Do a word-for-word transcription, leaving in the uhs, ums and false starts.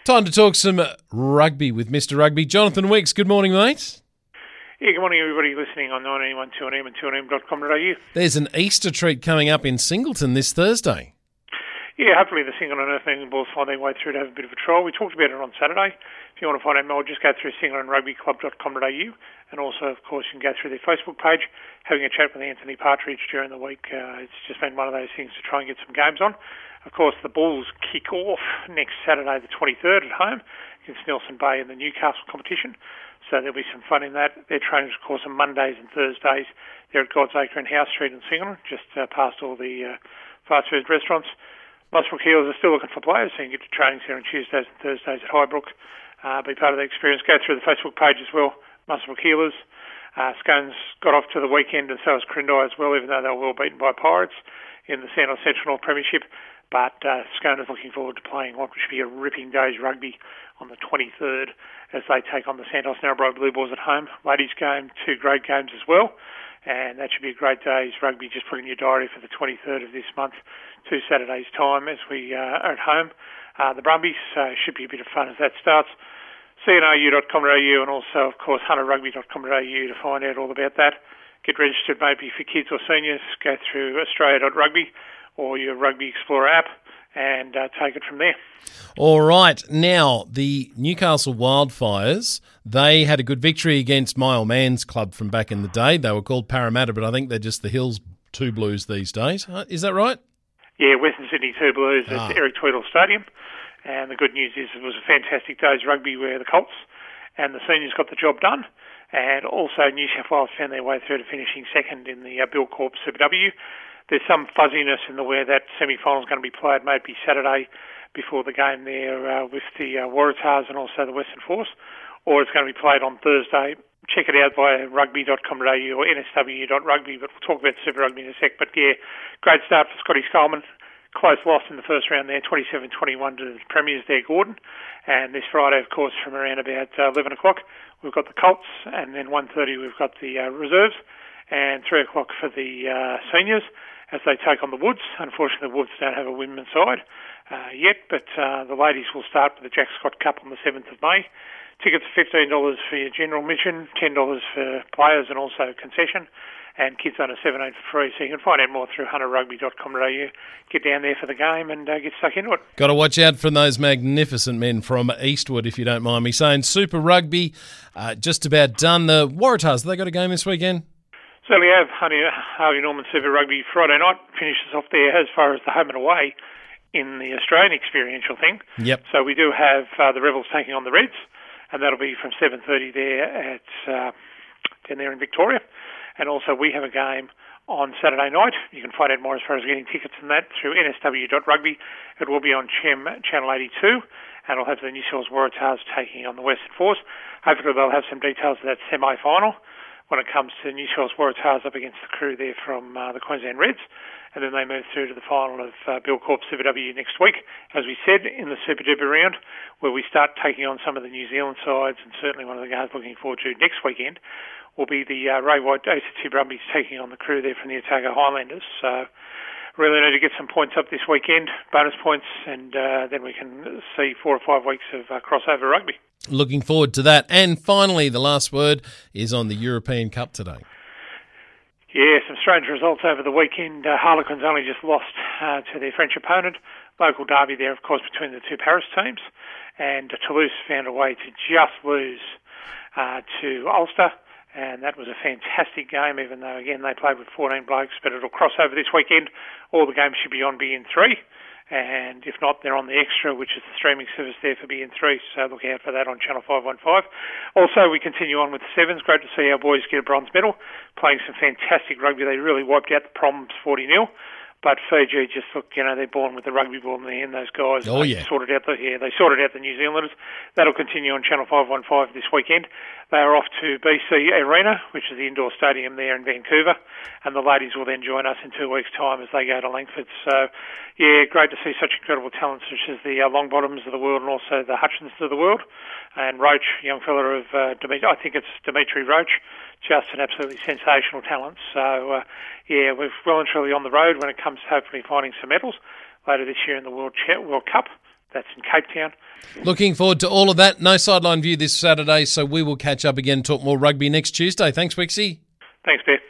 Time to talk some rugby with Mister Rugby. Jonathan Wicks, good morning, mate. Yeah, good morning, everybody listening on nine eight one two N M and two N M dot com dot A U. There's an Easter treat coming up in Singleton this Thursday. Yeah, hopefully the Singleton Earthling Bulls find their way through to have a bit of a trial. We talked about it on Saturday. If you want to find out more, just go through singleton rugby club dot com dot A U. And also, of course, you can go through their Facebook page, having a chat with Anthony Partridge during the week. Uh, it's just been one of those things to try and get some games on. Of course, the Bulls kick off next Saturday, the twenty-third, at home against Nelson Bay in the Newcastle competition. So there'll be some fun in that. Their trainings, of course, on Mondays and Thursdays. They're at God's Acre in House Street in Singleton, just uh, past all the uh, fast food restaurants. Musbrook Healers are still looking for players, so you can get to trainings here on Tuesdays and Thursdays at Highbrook. Uh, be part of the experience. Go through the Facebook page as well, Musbrook Healers. Uh, Scones got off to the weekend, and so has Crindai as well, even though they were well beaten by Pirates in the Santos Central Premiership. But uh, Scone is looking forward to playing what should be a ripping day's rugby on the twenty-third as they take on the Santos Narrabri Blue Bulls at home. Ladies game, two great games as well. And that should be a great day's rugby. Just put in your diary for the twenty-third of this month, two Saturdays' time as we uh, are at home. Uh, the Brumbies uh, should be a bit of fun as that starts. C N R U dot com dot A U and also, of course, hunter rugby dot com dot A U to find out all about that. Get registered maybe for kids or seniors. Go through australia dot rugby or your Rugby Explorer app and uh, take it from there. All right. Now, the Newcastle Wildfires, they had a good victory against my old man's club from back in the day. They were called Parramatta, but I think they're just the Hills Two Blues these days. Is that right? Yeah, Western Sydney Two Blues at ah. Eric Tweedle Stadium. And the good news is it was a fantastic day's rugby where the Colts and the seniors got the job done. And also New South Wales found their way through to finishing second in the uh, Bill Corp Super W. There's some fuzziness in the way that semi-final is going to be played, maybe Saturday before the game there uh, with the uh, Waratahs and also the Western Force, or it's going to be played on Thursday. Check it out via rugby dot com dot A U or N S W dot rugby, but we'll talk about Super Rugby in a sec. But yeah, great start for Scotty Skolman. Close loss in the first round there, twenty-seven twenty-one to the Premiers there, Gordon. And this Friday, of course, from around about uh, eleven o'clock, we've got the Colts, and then one thirty we've got the uh, reserves, and three o'clock for the uh, seniors as they take on the Woods. Unfortunately, the Woods don't have a women's side uh, yet, but uh, the ladies will start with the Jack Scott Cup on the seventh of May. Tickets are fifteen dollars for your general admission, ten dollars for players and also concession, and kids under seventeen for free. So you can find out more through hunter rugby dot com dot A U. Get down there for the game and uh, get stuck into it. Got to watch out for those magnificent men from Eastwood, if you don't mind me saying. Super Rugby, uh, just about done. The Waratahs, have they got a game this weekend? Certainly have. Harvey Norman Super Rugby Friday night finishes off there as far as the home and away in the Australian experiential thing. Yep. So we do have uh, the Rebels taking on the Reds, and that'll be from seven thirty there at uh, down there in Victoria. And also we have a game on Saturday night. You can find out more as far as getting tickets and that through N S W dot rugby. It will be on Chem Channel eighty-two, and it'll have the New South Wales Waratahs taking on the Western Force. Hopefully they'll have some details of that semi-final when it comes to New South Wales Waratahs up against the crew there from uh, the Queensland Reds. And then they move through to the final of uh, Bill Corp Super W next week, as we said, in the Super Duper round, where we start taking on some of the New Zealand sides, and certainly one of the guys looking forward to next weekend will be the uh, Ray White A C T Brumbies taking on the crew there from the Otago Highlanders. So really need to get some points up this weekend, bonus points, and uh, then we can see four or five weeks of uh, crossover rugby. Looking forward to that. And finally, the last word is on the European Cup today. Yeah, some strange results over the weekend. Uh, Harlequins only just lost uh, to their French opponent. Local derby there, of course, between the two Paris teams. And uh, Toulouse found a way to just lose uh, to Ulster. And that was a fantastic game, even though, again, they played with fourteen blokes. But it'll cross over this weekend. All the games should be on B N three. And if not, they're on the Extra, which is the streaming service there for B N three, so look out for that on Channel five fifteen. Also, we continue on with the Sevens. Great to see our boys get a bronze medal, playing some fantastic rugby. They really wiped out the Proms forty nil. But Fiji just look, you know, they're born with the rugby ball in their hand, those guys. Oh, they yeah. Sorted out the, yeah, they sorted out the New Zealanders. That'll continue on Channel five fifteen this weekend. They are off to B C Arena, which is the indoor stadium there in Vancouver, and the ladies will then join us in two weeks' time as they go to Langford. So, yeah, great to see such incredible talent such as the uh, Longbottoms of the world and also the Hutchinsons of the world. And Roach, young fella of, uh, Dimitri, I think it's Dimitri Roach, just an absolutely sensational talent. So, uh, yeah, we're well and truly on the road when it comes to hopefully finding some medals later this year in the World Ch- World Cup. That's in Cape Town. Looking forward to all of that. No Sideline View this Saturday, so we will catch up again, talk more rugby next Tuesday. Thanks, Wixie. Thanks, Bear.